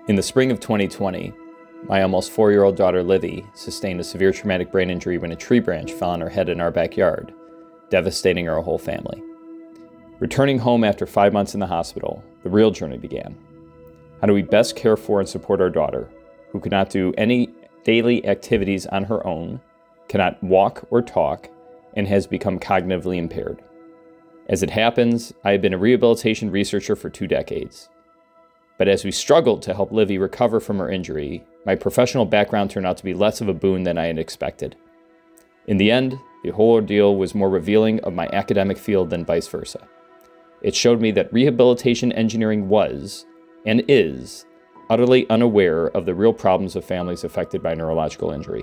In the spring of 2020, my almost 4-year-old daughter Livy sustained a severe traumatic brain injury when a tree branch fell on her head in our backyard, devastating our whole family. Returning home after 5 months in the hospital, the real journey began. How do we best care for and support our daughter, who could not do any daily activities on her own, cannot walk or talk, and has become cognitively impaired? As it happens, I have been a rehabilitation researcher for 2 decades. But as we struggled to help Livy recover from her injury, my professional background turned out to be less of a boon than I had expected. In the end, the whole ordeal was more revealing of my academic field than vice versa. It showed me that rehabilitation engineering was, and is, utterly unaware of the real problems of families affected by neurological injury.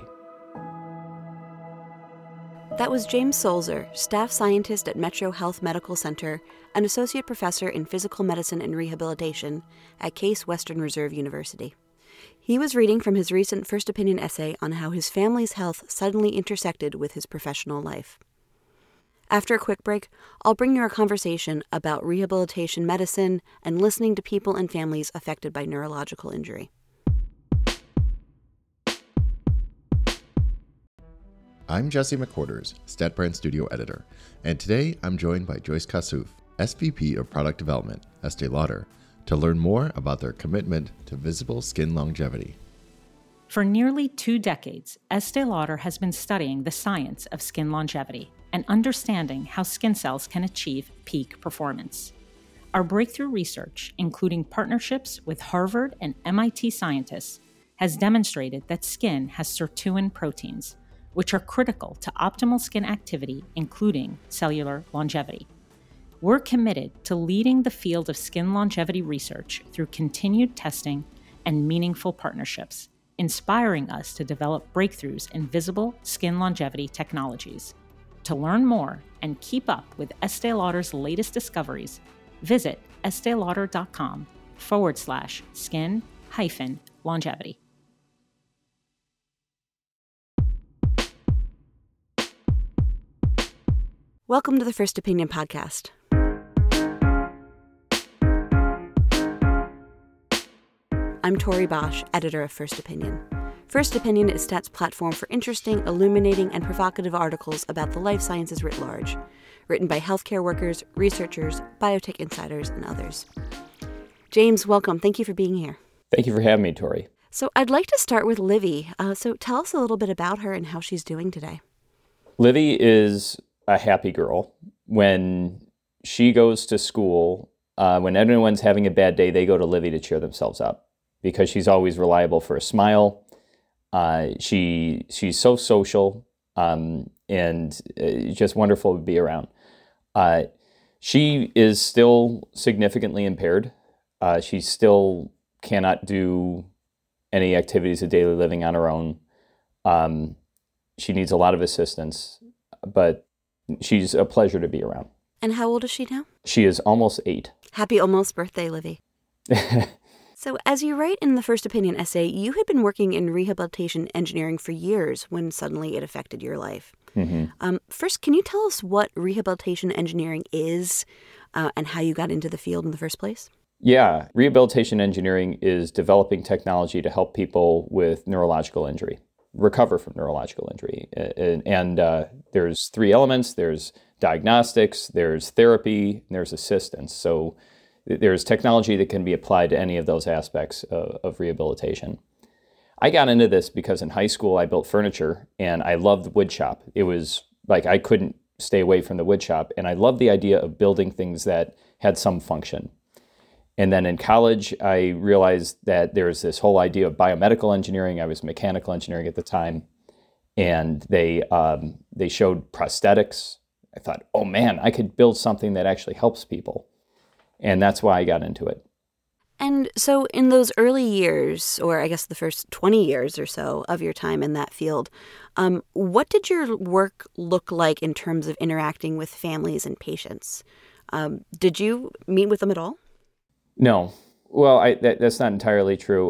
That was James Sulzer, staff scientist at Metro Health Medical Center and associate professor in physical medicine and rehabilitation at Case Western Reserve University. He was reading from his recent First Opinion essay on how his family's health suddenly intersected with his professional life. After a quick break, I'll bring you a conversation about rehabilitation medicine and listening to people and families affected by neurological injury. I'm Jesse McQuarters, StatBrand Studio Editor, and today I'm joined by Joyce Kassouf, SVP of Product Development, Estée Lauder, to learn more about their commitment to visible skin longevity. For nearly 2 decades, Estée Lauder has been studying the science of skin longevity and understanding how skin cells can achieve peak performance. Our breakthrough research, including partnerships with Harvard and MIT scientists, has demonstrated that skin has sirtuin proteins, which are critical to optimal skin activity, including cellular longevity. We're committed to leading the field of skin longevity research through continued testing and meaningful partnerships, inspiring us to develop breakthroughs in visible skin longevity technologies. To learn more and keep up with Estée Lauder's latest discoveries, visit esteelauder.com/skin-longevity. Welcome to the First Opinion podcast. I'm Tori Bosch, editor of First Opinion. First Opinion is Stat's platform for interesting, illuminating, and provocative articles about the life sciences writ large, written by healthcare workers, researchers, biotech insiders, and others. James, welcome. Thank you for being here. Thank you for having me, Tori. So I'd like to start with Livy. So tell us a little bit about her and how she's doing today. Livy is a happy girl. When she goes to school, when everyone's having a bad day, they go to Livy to cheer themselves up because she's always reliable for a smile. She's so social and just wonderful to be around. She is still significantly impaired. She still cannot do any activities of daily living on her own. She needs a lot of assistance, but she's a pleasure to be around. And how old is she now? She is almost 8. Happy almost birthday, Livy. So as you write in the First Opinion essay, you had been working in rehabilitation engineering for years when suddenly it affected your life. Mm-hmm. First, can you tell us what rehabilitation engineering is and how you got into the field in the first place? Yeah, rehabilitation engineering is developing technology to help people with neurological injury recover from neurological injury. And there's 3 elements. There's diagnostics, there's therapy, and there's assistance. So there's technology that can be applied to any of those aspects of rehabilitation. I got into this because in high school I built furniture and I loved wood shop. It was like I couldn't stay away from the wood shop, and I loved the idea of building things that had some function. And then in college, I realized that there's this whole idea of biomedical engineering. I was mechanical engineering at the time, and they showed prosthetics. I thought, oh man, I could build something that actually helps people. And that's why I got into it. And so in those early years, or I guess the first 20 years or so of your time in that field, what did your work look like in terms of interacting with families and patients? Did you meet with them at all? No. Well, that's not entirely true.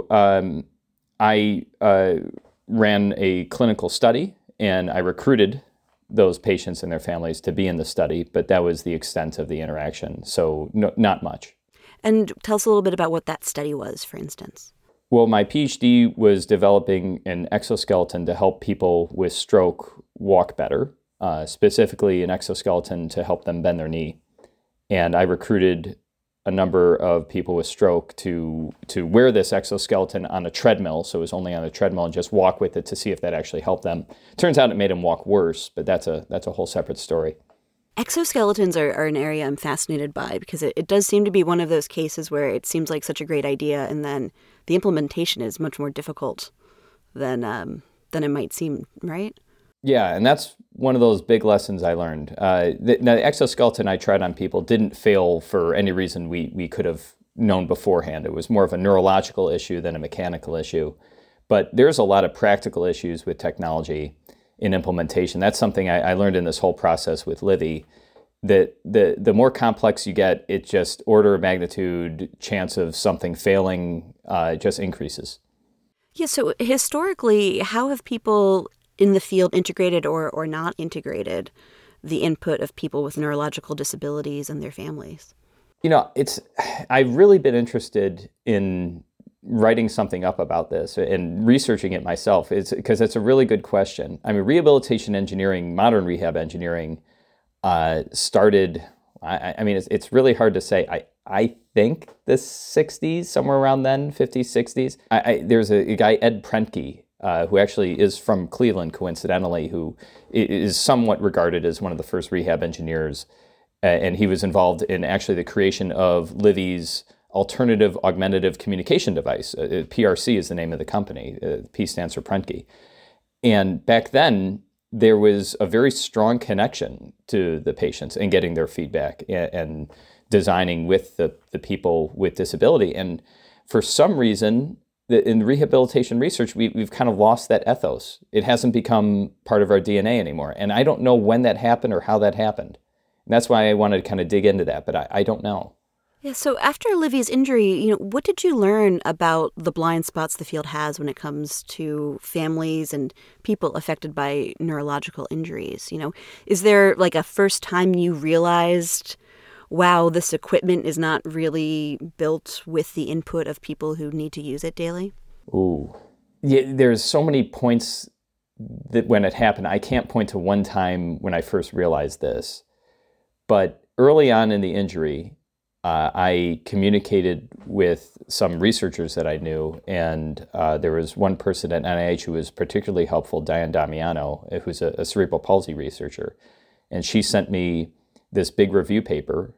I ran a clinical study, and I recruited those patients and their families to be in the study, but that was the extent of the interaction. So not much. And tell us a little bit about what that study was, for instance. Well, my PhD was developing an exoskeleton to help people with stroke walk better, specifically an exoskeleton to help them bend their knee. And I recruited a number of people with stroke to wear this exoskeleton on a treadmill, so it was only on a treadmill, and just walk with it to see if that actually helped them. Turns out it made them walk worse, but that's a whole separate story. Exoskeletons are an area I'm fascinated by because it does seem to be one of those cases where it seems like such a great idea, and then the implementation is much more difficult than it might seem, right? Yeah, and that's one of those big lessons I learned. The exoskeleton I tried on people didn't fail for any reason we could have known beforehand. It was more of a neurological issue than a mechanical issue. But there's a lot of practical issues with technology in implementation. That's something I learned in this whole process with Livy, that the more complex you get, it just order of magnitude chance of something failing just increases. Yeah, so historically, how have people in the field integrated or not integrated the input of people with neurological disabilities and their families? I've really been interested in writing something up about this and researching it myself. It's because it's a really good question. I mean, rehabilitation engineering, modern rehab engineering started, it's really hard to say. I think the 60s, somewhere around then, 50s, 60s. There's a guy, Ed Prentke, who actually is from Cleveland, coincidentally, who is somewhat regarded as one of the first rehab engineers. And he was involved in actually the creation of Livy's Alternative Augmentative Communication Device. PRC is the name of the company. P stands for Prentke. And back then, there was a very strong connection to the patients and getting their feedback and designing with the people with disability. And for some reason, in rehabilitation research, we've kind of lost that ethos. It hasn't become part of our DNA anymore. And I don't know when that happened or how that happened. And that's why I wanted to kind of dig into that, but I don't know. Yeah, so after Livy's injury, what did you learn about the blind spots the field has when it comes to families and people affected by neurological injuries? Is there like a first time you realized, wow, this equipment is not really built with the input of people who need to use it daily? Ooh. Yeah, there's so many points that when it happened, I can't point to one time when I first realized this. But early on in the injury, I communicated with some researchers that I knew, and there was one person at NIH who was particularly helpful, Diane Damiano, who's a cerebral palsy researcher. And she sent me this big review paper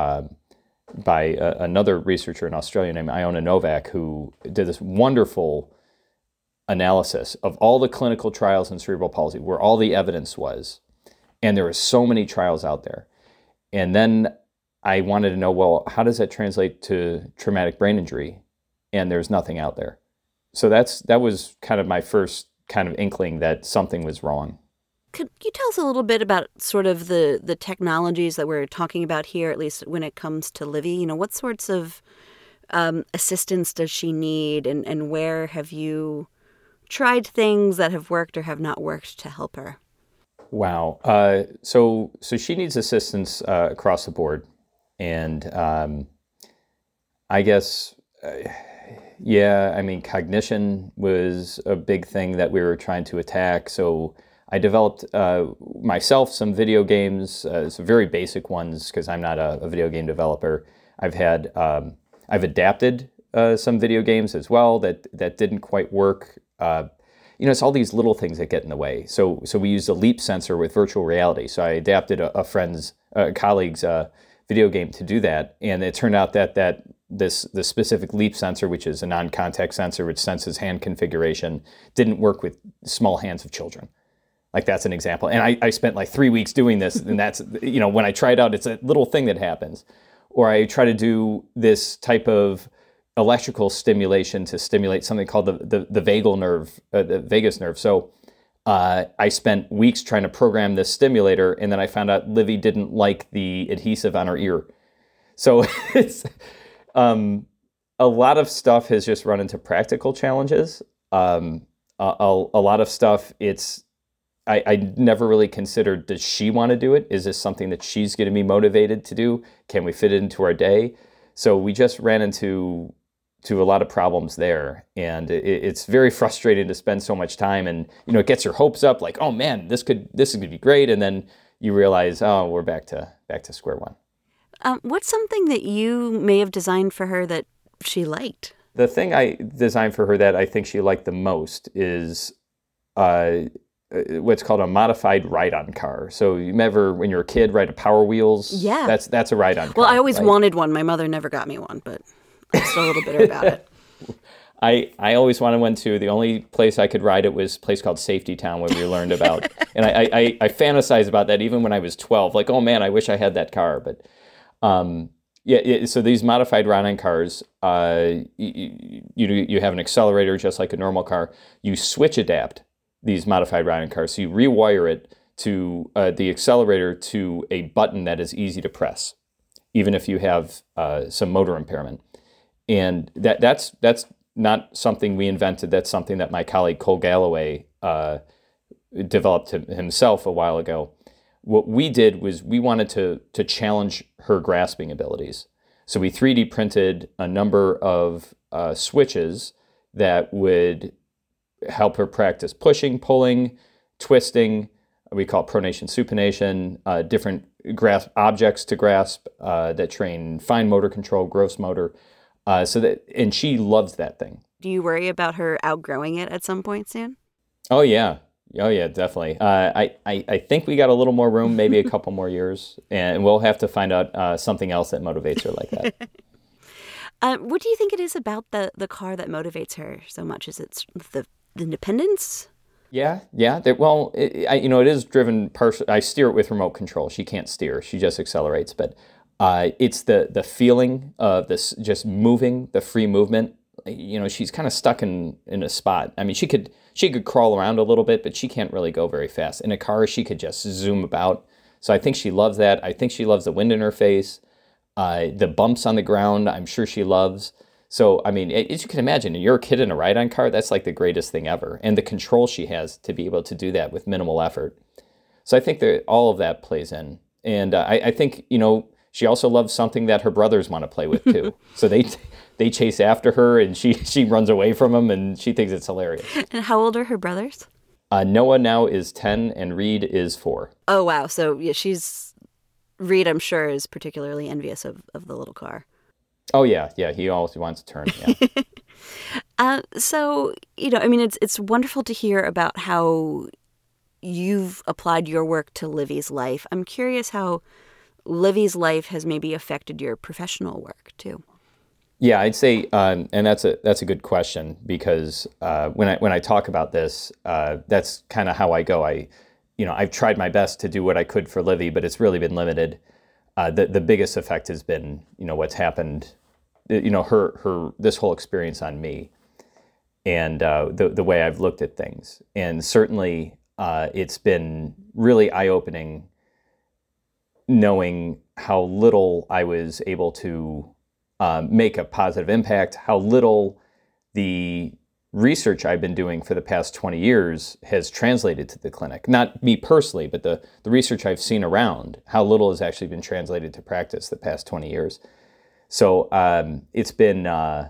by another researcher in Australia named Iona Novak, who did this wonderful analysis of all the clinical trials in cerebral palsy, where all the evidence was. And there were so many trials out there. And then I wanted to know, well, how does that translate to traumatic brain injury? And there's nothing out there. So that was kind of my first kind of inkling that something was wrong. Could you tell us a little bit about sort of the technologies that we're talking about here, at least when it comes to Livy? What sorts of assistance does she need, and where have you tried things that have worked or have not worked to help her? Wow. So she needs assistance across the board. And I guess, cognition was a big thing that we were trying to attack. So I developed myself some video games, some very basic ones, because I'm not a video game developer. I've adapted some video games as well that didn't quite work. It's all these little things that get in the way. So we used a leap sensor with virtual reality. So I adapted a colleague's video game to do that. And it turned out that the specific leap sensor, which is a non-contact sensor which senses hand configuration, didn't work with small hands of children. Like, that's an example. And I spent like 3 weeks doing this, and that's, when I tried out, it's a little thing that happens. Or I try to do this type of electrical stimulation to stimulate something called the vagal nerve, the vagus nerve. So I spent weeks trying to program this stimulator, and then I found out Livy didn't like the adhesive on her ear. So it's a lot of stuff has just run into practical challenges. A lot of stuff, I never really considered, does she want to do it? Is this something that she's going to be motivated to do? Can we fit it into our day? So we just ran into to a lot of problems there. And it's very frustrating to spend so much time, and it gets your hopes up like, oh man, this is gonna be great, and then you realize, oh, we're back to square one. What's something that you may have designed for her that she liked? The thing I designed for her that I think she liked the most is what's called a modified ride-on car. So you remember when you were a kid, ride a Power Wheels? Yeah. That's a ride-on car. Well, I always right? wanted one. My mother never got me one, but I'm still a little bitter about it. I always wanted one too. The only place I could ride it was a place called Safety Town, where we learned about, and I fantasized about that even when I was 12. Like, oh man, I wish I had that car. But so these modified ride-on cars, you have an accelerator just like a normal car. You switch adapt these modified ride-on cars. So you rewire it to the accelerator to a button that is easy to press, even if you have some motor impairment. And that's not something we invented. That's something that my colleague Cole Galloway developed himself a while ago. What we did was we wanted to challenge her grasping abilities. So we 3D printed a number of switches that would help her practice pushing, pulling, twisting. We call it pronation, supination, different grasp objects to grasp that train fine motor control, gross motor. And she loves that thing. Do you worry about her outgrowing it at some point soon? Oh yeah, definitely. I think we got a little more room, maybe a couple more years, and we'll have to find out something else that motivates her like that. What do you think it is about the car that motivates her so much? Is it the independence? Yeah. It is driven. I steer it with remote control. She can't steer; she just accelerates. But it's the feeling of this just moving, the free movement. She's kind of stuck in a spot. I mean, she could crawl around a little bit, but she can't really go very fast. In a car, she could just zoom about. So I think she loves that. I think she loves the wind in her face, the bumps on the ground. I'm sure she loves. So, I mean, as you can imagine, you're a kid in a ride-on car, that's like the greatest thing ever. And the control she has to be able to do that with minimal effort. So I think that all of that plays in. And I think, she also loves something that her brothers want to play with too. So they chase after her, and she runs away from them, and she thinks it's hilarious. And how old are her brothers? Noah now is 10 and Reed is 4. Oh, wow. So yeah, Reed, I'm sure, is particularly envious of the little car. Oh, yeah. He always wants to turn, yeah. So, it's wonderful to hear about how you've applied your work to Livy's life. I'm curious how Livy's life has maybe affected your professional work, too. Yeah, I'd say, and that's a good question, because when I talk about this, that's kind of how I go. I've tried my best to do what I could for Livy, but it's really been limited. The biggest effect has been, what's happened, her this whole experience on me, and the way I've looked at things. And certainly it's been really eye-opening knowing how little I was able to make a positive impact, how little the research I've been doing for the past 20 years has translated to the clinic. Not me personally, but the research I've seen around, how little has actually been translated to practice the past 20 years. So it's been,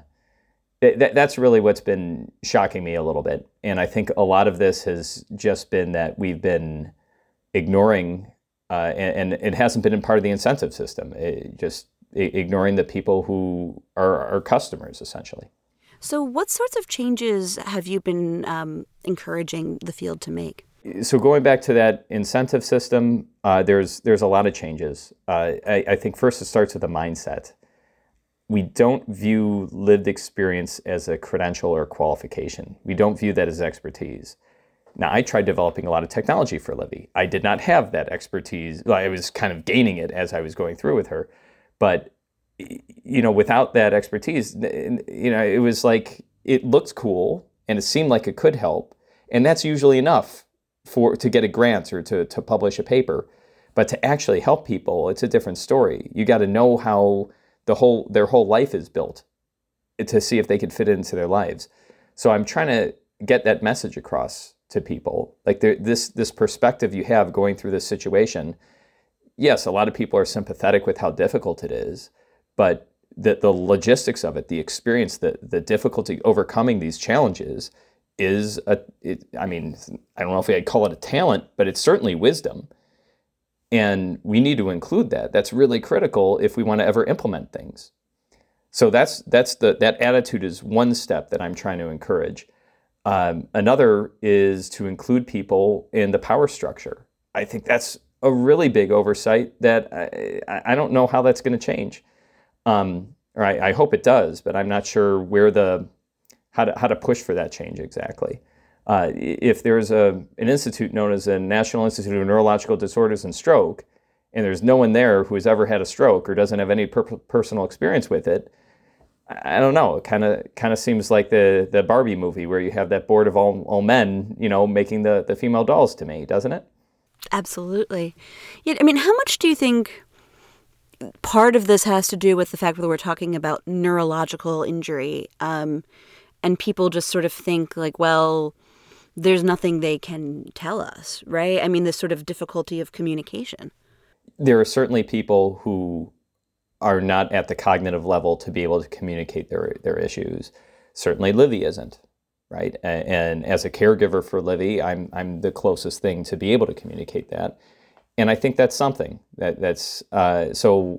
that's really what's been shocking me a little bit. And I think a lot of this has just been that we've been ignoring, and it hasn't been a part of the incentive system, just ignoring the people who are our customers, essentially. So what sorts of changes have you been encouraging the field to make? So going back to that incentive system, there's a lot of changes. I think first it starts with the mindset. We don't view lived experience as a credential or qualification. We don't view that as expertise. Now, I tried developing a lot of technology for Livy. I did not have that expertise. I was kind of gaining it as I was going through with her. But, without that expertise, it was like, it looked cool and it seemed like it could help. And that's usually enough to get a grant or to publish a paper. But to actually help people, it's a different story. You got to know how their whole life is built to see if they could fit it into their lives. So I'm trying to get that message across to people. Like this perspective you have going through this situation. Yes, a lot of people are sympathetic with how difficult it is, but the logistics of it, the experience, the difficulty overcoming these challenges is I mean, I don't know if I'd call it a talent, but it's certainly wisdom. And we need to include that. That's really critical if we want to ever implement things. So that attitude is one step that I'm trying to encourage. Another is to include people in the power structure. I think that's a really big oversight that I don't know how that's going to change. Or I hope it does, but I'm not sure how to push for that change exactly. If there's an institute known as the National Institute of Neurological Disorders and Stroke, and there's no one there who has ever had a stroke or doesn't have any personal experience with it, I don't know. It kind of seems like the Barbie movie where you have that board of all men, making the female dolls to me, doesn't it? Absolutely. Yeah, I mean, how much do you think part of this has to do with the fact that we're talking about neurological injury, and people just sort of think like, well, there's nothing they can tell us, right? I mean, this sort of difficulty of communication. There are certainly people who are not at the cognitive level to be able to communicate their issues. Certainly Livy isn't, right? And as a caregiver for Livy, I'm the closest thing to be able to communicate that. And I think that's something that's so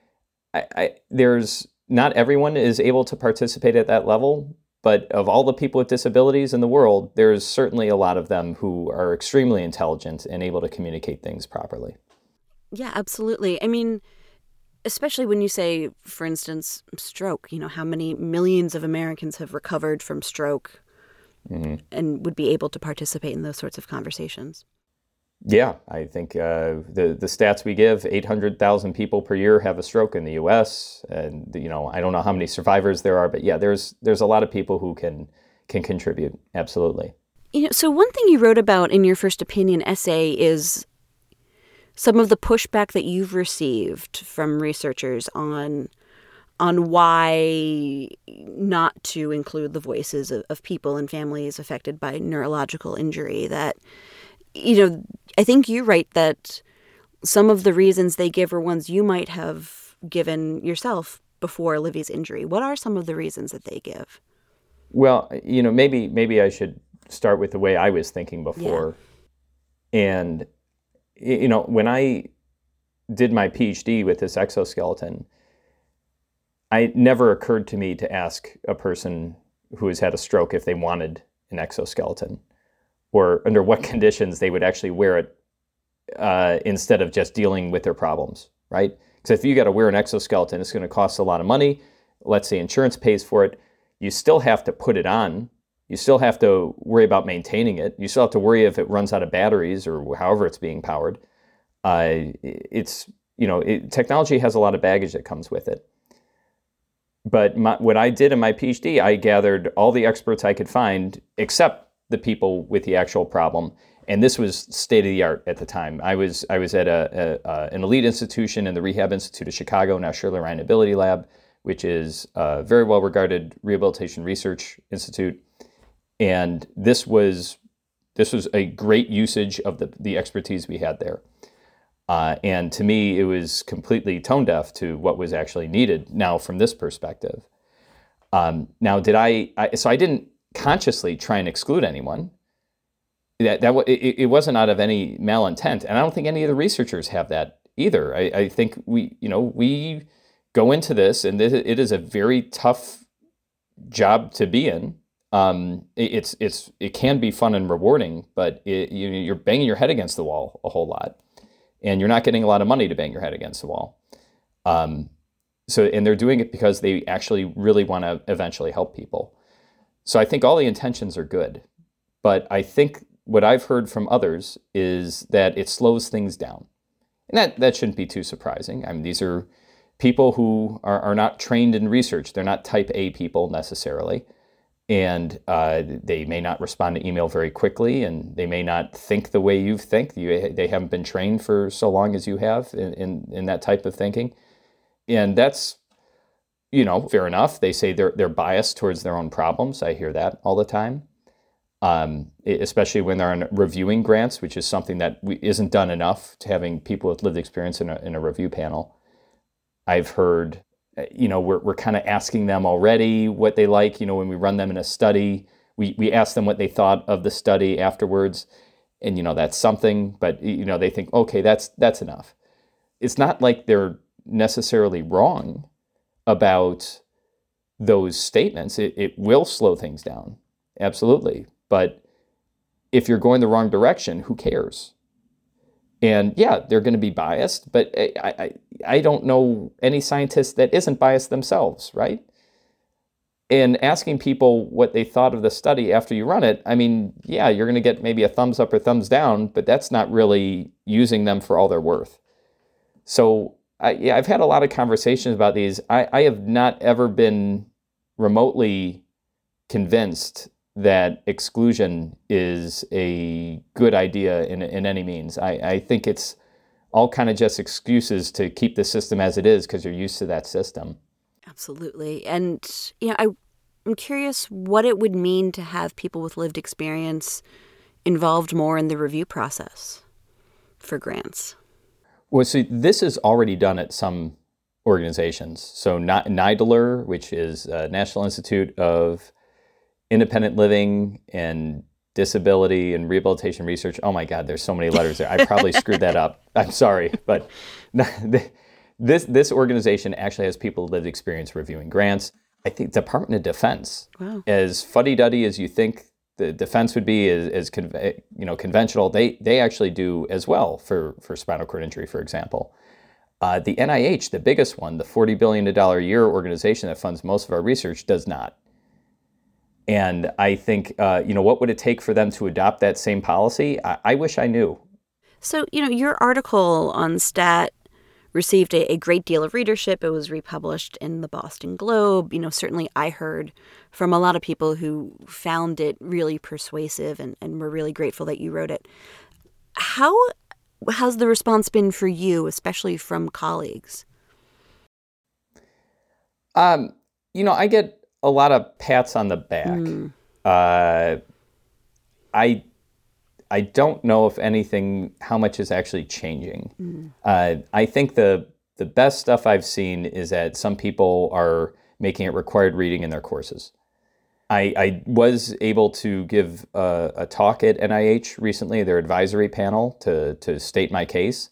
there's not everyone is able to participate at that level. But of all the people with disabilities in the world, there's certainly a lot of them who are extremely intelligent and able to communicate things properly. Yeah, absolutely. I mean, especially when you say, for instance, stroke, how many millions of Americans have recovered from stroke and would be able to participate in those sorts of conversations? Yeah, I think the stats we give, 800,000 people per year have a stroke in the U.S. And, I don't know how many survivors there are, but yeah, there's a lot of people who can contribute. Absolutely. So one thing you wrote about in your first opinion essay is some of the pushback that you've received from researchers on why not to include the voices of people and families affected by neurological injury. That, I think you write that some of the reasons they give are ones you might have given yourself before Livy's injury. What are some of the reasons that they give? Well, maybe I should start with the way I was thinking before. Yeah. And, when I did my PhD with this exoskeleton, it never occurred to me to ask a person who has had a stroke if they wanted an exoskeleton, or under what conditions they would actually wear it instead of just dealing with their problems, right? Because if you got to wear an exoskeleton, it's going to cost a lot of money. Let's say insurance pays for it. You still have to put it on. You still have to worry about maintaining it. You still have to worry if it runs out of batteries or however it's being powered. Technology has a lot of baggage that comes with it. But what I did in my PhD, I gathered all the experts I could find, except the people with the actual problem. And this was state of the art at the time. I was at an elite institution in the Rehab Institute of Chicago, now Shirley Ryan Ability Lab, which is a very well-regarded rehabilitation research institute. And this was a great usage of the expertise we had there. And to me, it was completely tone deaf to what was actually needed now from this perspective. Now, so I didn't consciously try and exclude anyone. It wasn't out of any malintent, and I don't think any of the researchers have that either. I think we go into this, and it is a very tough job to be in. It can be fun and rewarding, but you're banging your head against the wall a whole lot, and you're not getting a lot of money to bang your head against the wall. And they're doing it because they actually really want to eventually help people. So I think all the intentions are good, but I think what I've heard from others is that it slows things down. And that shouldn't be too surprising. I mean, these are people who are not trained in research. They're not type A people necessarily. And they may not respond to email very quickly, and they may not think the way you think. They haven't been trained for so long as you have in that type of thinking. And that's, fair enough. They say they're biased towards their own problems. I hear that all the time. Especially when they're on reviewing grants, which is something that isn't done enough to having people with lived experience in a review panel. I've heard we're kind of asking them already what they like. When we run them in a study, we ask them what they thought of the study afterwards. And, that's something, but, they think, okay, that's enough. It's not like they're necessarily wrong about those statements. It will slow things down. Absolutely. But if you're going the wrong direction, who cares? And yeah, they're going to be biased, but I don't know any scientist that isn't biased themselves, right? And asking people what they thought of the study after you run it, yeah, you're going to get maybe a thumbs up or thumbs down, but that's not really using them for all they're worth. So I've had a lot of conversations about these. I have not ever been remotely convinced that exclusion is a good idea in any means. I think it's all kind of just excuses to keep the system as it is because you're used to that system. Absolutely. And, I'm curious what it would mean to have people with lived experience involved more in the review process for grants. Well, see, this is already done at some organizations. So NIDLR, which is National Institute of Independent Living and Disability and Rehabilitation Research. Oh my God, there's so many letters there. I probably screwed that up. I'm sorry, but this organization actually has people with lived experience reviewing grants. I think Department of Defense, wow. As fuddy-duddy as you think the defense would be, as conventional, they actually do as well for spinal cord injury, for example. The NIH, the biggest one, the $40 billion a year organization that funds most of our research, does not. And I think, what would it take for them to adopt that same policy? I wish I knew. So, your article on STAT received a great deal of readership. It was republished in the Boston Globe. Certainly I heard from a lot of people who found it really persuasive and were really grateful that you wrote it. How has the response been for you, especially from colleagues? I get a lot of pats on the back. I don't know, if anything, how much is actually changing. I think the best stuff I've seen is that some people are making it required reading in their courses. I was able to give a talk at NIH recently, their advisory panel, to state my case.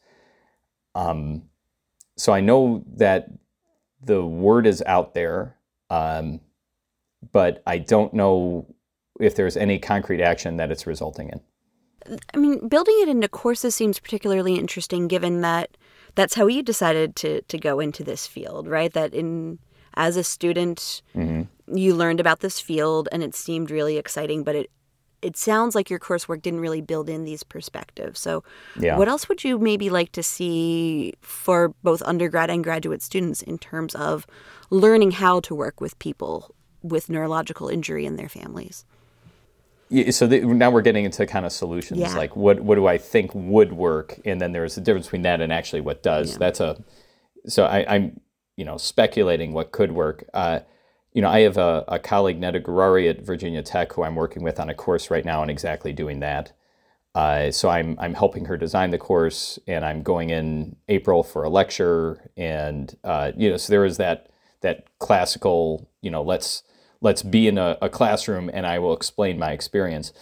So I know that the word is out there, but I don't know if there's any concrete action that it's resulting in. Building it into courses seems particularly interesting given that that's how you decided to go into this field, right? That as a student, you learned about this field and it seemed really exciting, but it sounds like your coursework didn't really build in these perspectives. So What else would you maybe like to see for both undergrad and graduate students in terms of learning how to work with people with neurological injury and their families? Yeah, so now we're getting into kind of solutions, like what do I think would work, and then there's a difference between that and actually what does. Yeah. I'm speculating what could work. I have a colleague, Neda Gurari at Virginia Tech, who I'm working with on a course right now on exactly doing that. So I'm helping her design the course, and I'm going in April for a lecture, and so there is that classical, let's be in a classroom and I will explain my experience.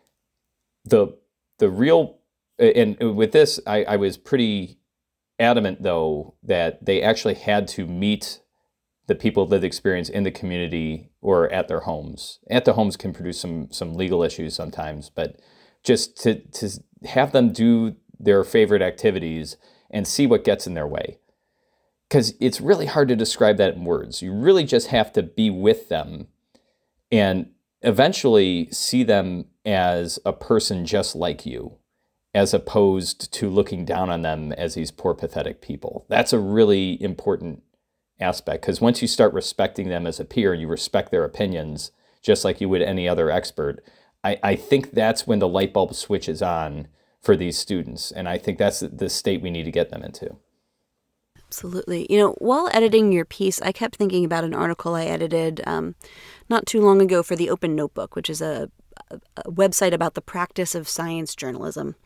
The real, and with this, I was pretty adamant, though, that they actually had to meet the people with lived experience in the community or at their homes. At the homes can produce some legal issues sometimes, but just to have them do their favorite activities and see what gets in their way. Because it's really hard to describe that in words. You really just have to be with them and eventually see them as a person just like you, as opposed to looking down on them as these poor, pathetic people. That's a really important aspect, because once you start respecting them as a peer, you respect their opinions, just like you would any other expert, I think that's when the light bulb switches on for these students. And I think that's the state we need to get them into. Absolutely. While editing your piece, I kept thinking about an article I edited not too long ago for the Open Notebook, which is a website about the practice of science journalism.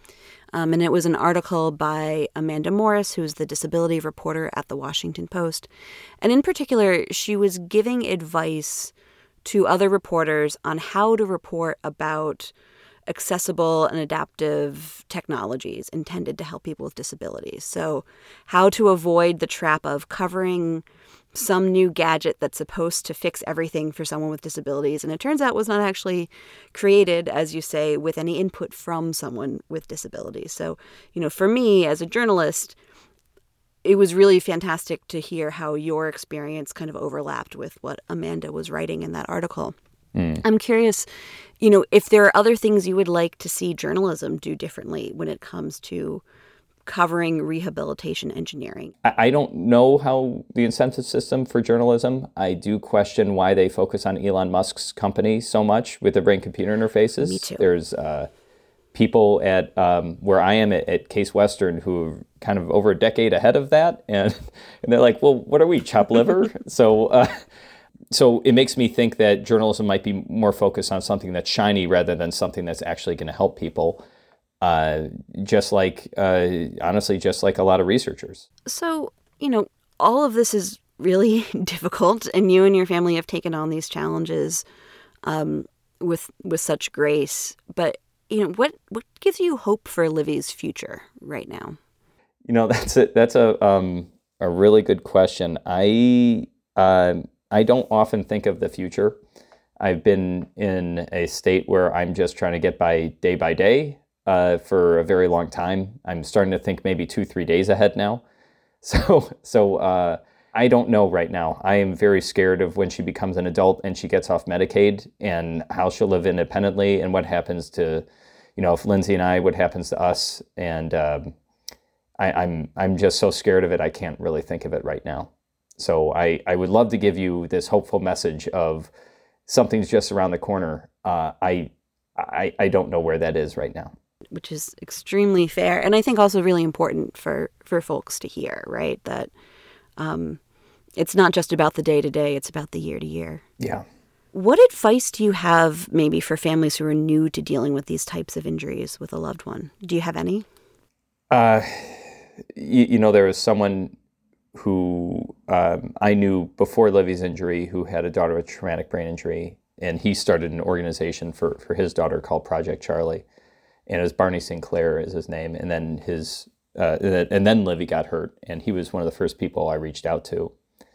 And it was an article by Amanda Morris, who's the disability reporter at The Washington Post. And in particular, she was giving advice to other reporters on how to report about accessible and adaptive technologies intended to help people with disabilities. So how to avoid the trap of covering some new gadget that's supposed to fix everything for someone with disabilities. And it turns out was not actually created, as you say, with any input from someone with disabilities. So, for me as a journalist, it was really fantastic to hear how your experience kind of overlapped with what Amanda was writing in that article. I'm curious, if there are other things you would like to see journalism do differently when it comes to covering rehabilitation engineering. I don't know how the incentive system for journalism. I do question why they focus on Elon Musk's company so much with the brain-computer interfaces. Me too. There's people at where I am at Case Western who are kind of over a decade ahead of that, and they're like, well, what are we, chopped liver? So it makes me think that journalism might be more focused on something that's shiny rather than something that's actually going to help people. Honestly, just like a lot of researchers. So, all of this is really difficult, and you and your family have taken on these challenges with such grace. But, what gives you hope for Livy's future right now? That's a really good question. I don't often think of the future. I've been in a state where I'm just trying to get by day for a very long time. I'm starting to think maybe 2-3 days ahead now. So I don't know right now. I am very scared of when she becomes an adult and she gets off Medicaid and how she'll live independently and what happens to, if Lindsay and I, what happens to us. And I'm just so scared of it. I can't really think of it right now. So I would love to give you this hopeful message of something's just around the corner. I don't know where that is right now. Which is extremely fair, and I think also really important for folks to hear, right? That it's not just about the day-to-day, it's about the year-to-year. Yeah. What advice do you have maybe for families who are new to dealing with these types of injuries with a loved one? Do you have any? There was someone who I knew before Livy's injury who had a daughter with traumatic brain injury, and he started an organization for his daughter called Project Charlie. And it was Barney Sinclair is his name. And then then Livy got hurt, and he was one of the first people I reached out to.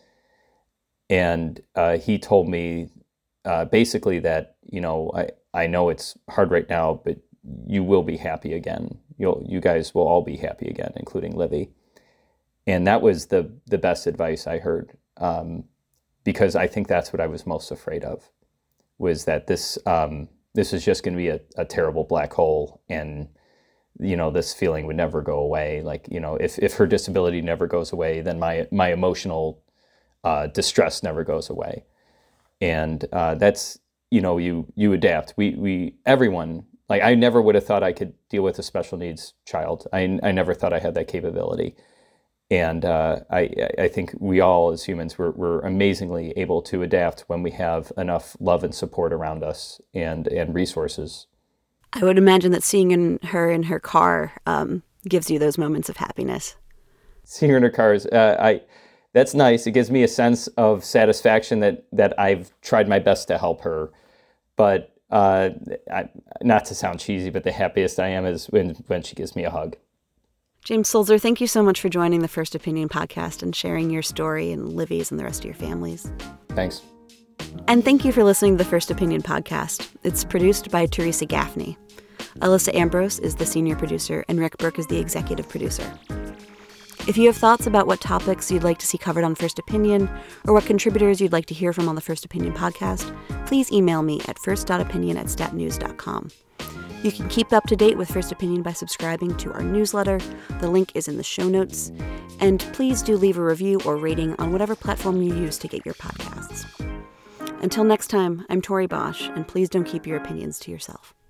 And he told me basically that, I know it's hard right now, but you will be happy again. You guys will all be happy again, including Livy. And that was the best advice I heard, because I think that's what I was most afraid of, was that this is just going to be a terrible black hole, and this feeling would never go away. Like, if her disability never goes away, then my emotional distress never goes away. And that's, you adapt. We everyone, like, I never would have thought I could deal with a special needs child. I never thought I had that capability. And I think we all as humans, we're amazingly able to adapt when we have enough love and support around us and resources. I would imagine that seeing her in her car gives you those moments of happiness. Seeing her in her car is, that's nice. It gives me a sense of satisfaction that I've tried my best to help her. But not to sound cheesy, but the happiest I am is when she gives me a hug. James Sulzer, thank you so much for joining the First Opinion podcast and sharing your story and Livy's and the rest of your families. Thanks. And thank you for listening to the First Opinion podcast. It's produced by Teresa Gaffney. Alyssa Ambrose is the senior producer, and Rick Burke is the executive producer. If you have thoughts about what topics you'd like to see covered on First Opinion, or what contributors you'd like to hear from on the First Opinion podcast, please email me at first.opinion@statnews.com. You can keep up to date with First Opinion by subscribing to our newsletter. The link is in the show notes. And please do leave a review or rating on whatever platform you use to get your podcasts. Until next time, I'm Tori Bosch, and please don't keep your opinions to yourself.